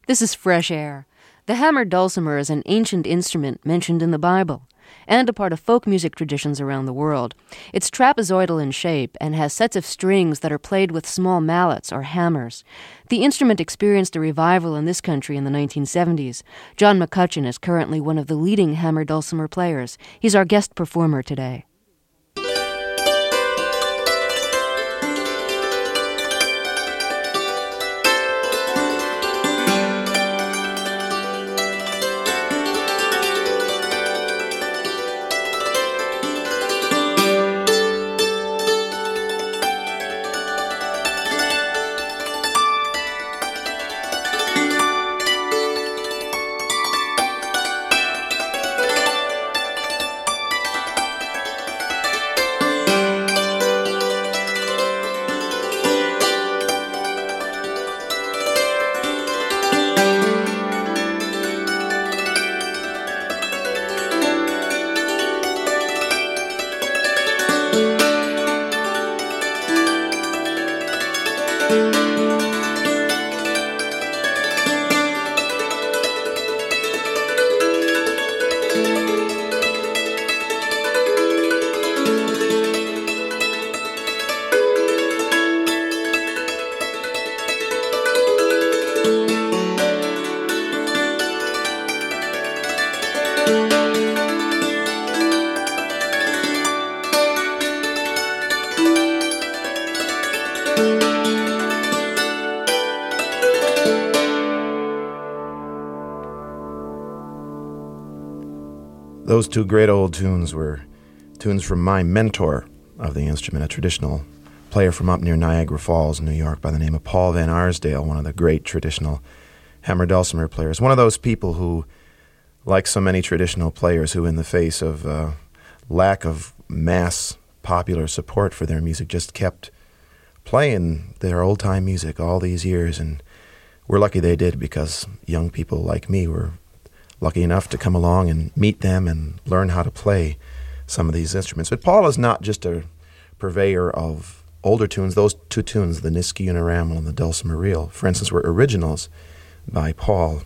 This is Fresh Air. The hammered dulcimer is an ancient instrument mentioned in the Bible and a part of folk music traditions around the world. It's trapezoidal in shape and has sets of strings that are played with small mallets or hammers. The instrument experienced a revival in this country in the 1970s. John McCutcheon is currently one of the leading hammer dulcimer players. He's our guest performer today. Those two great old tunes were tunes from my mentor of the instrument, a traditional player from up near Niagara Falls, New York, by the name of Paul Van Arsdale, one of the great traditional hammer dulcimer players. One of those people who, like so many traditional players who in the face of lack of mass popular support for their music just kept playing their old-time music all these years, and we're lucky they did because young people like me were lucky enough to come along and meet them and learn how to play some of these instruments. But Paul is not just a purveyor of older tunes. Those two tunes, the Niskayuna Ramble and the Dulcimer Reel, for instance, were originals by Paul.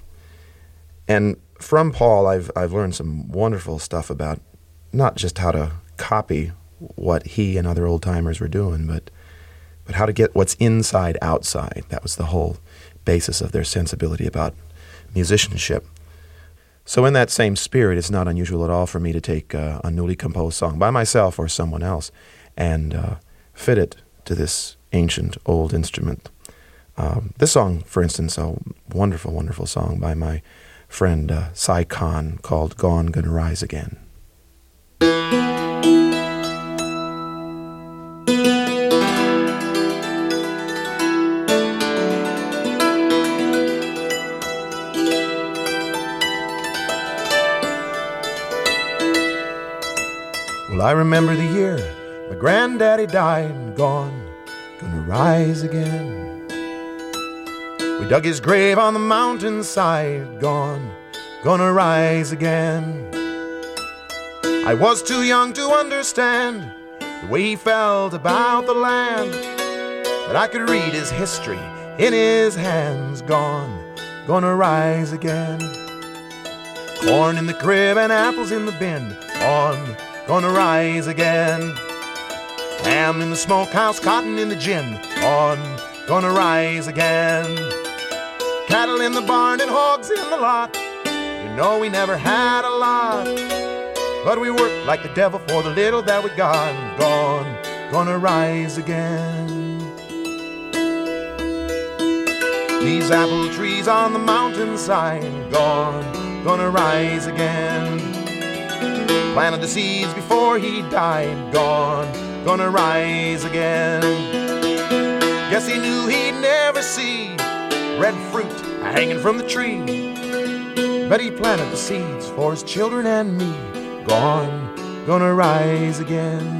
And from Paul, I've learned some wonderful stuff about not just how to copy what he and other old-timers were doing, but how to get what's inside outside. That was the whole basis of their sensibility about musicianship. So in that same spirit, it's not unusual at all for me to take a newly composed song by myself or someone else and fit it to this ancient old instrument. This song, for instance, a wonderful, wonderful song by my friend Cy Kahn called Gone Gonna Rise Again. Well, I remember the year my granddaddy died and gone, gonna rise again. We dug his grave on the mountainside, gonna rise again. I was too young to understand the way he felt about the land, but I could read his history in his hands, gonna rise again. Corn in the crib and apples in the bin, gonna rise again. Ham in the smokehouse, cotton in the gin, gonna rise again. Cattle in the barn and hogs in the lot, you know we never had a lot, but we worked like the devil for the little that we got, gonna rise again. These apple trees on the mountainside, gonna rise again. Planted the seeds before he died, gonna rise again. Guess he knew he'd never see red fruit hanging from the tree, but he planted the seeds for his children and me, gonna rise again.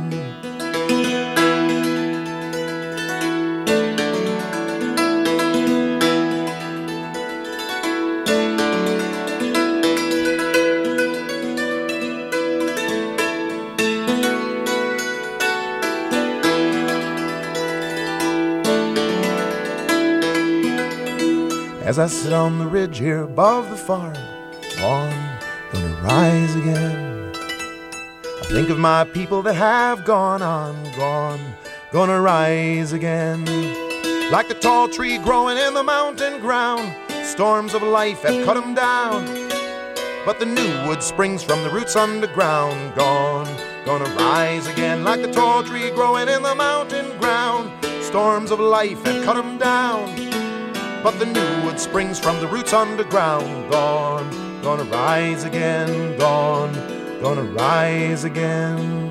as I sit on the ridge here above the farm. Gonna rise again. I think of my people that have gone on, gonna rise again. Like the tall tree growing in the mountain ground, storms of life have cut 'em down, but the new wood springs from the roots underground. Gonna rise again. Like the tall tree growing in the mountain ground, storms of life have cut 'em down, but the new wood springs from the roots underground. Gonna rise again. Gonna rise again.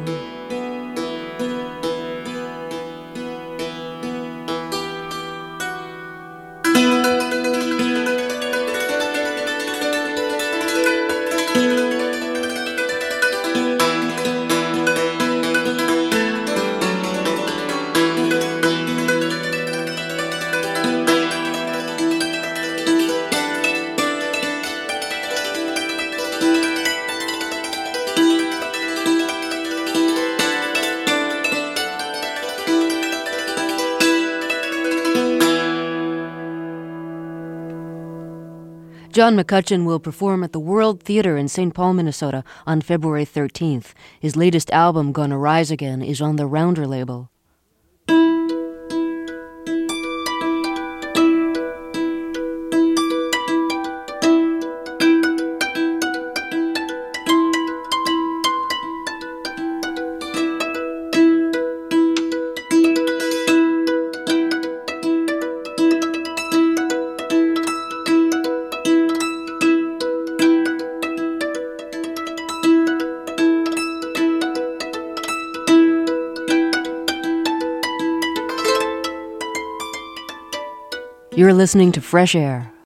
John McCutcheon will perform at the World Theater in St. Paul, Minnesota on February 13th. His latest album, Gonna Rise Again, is on the Rounder label. You're listening to Fresh Air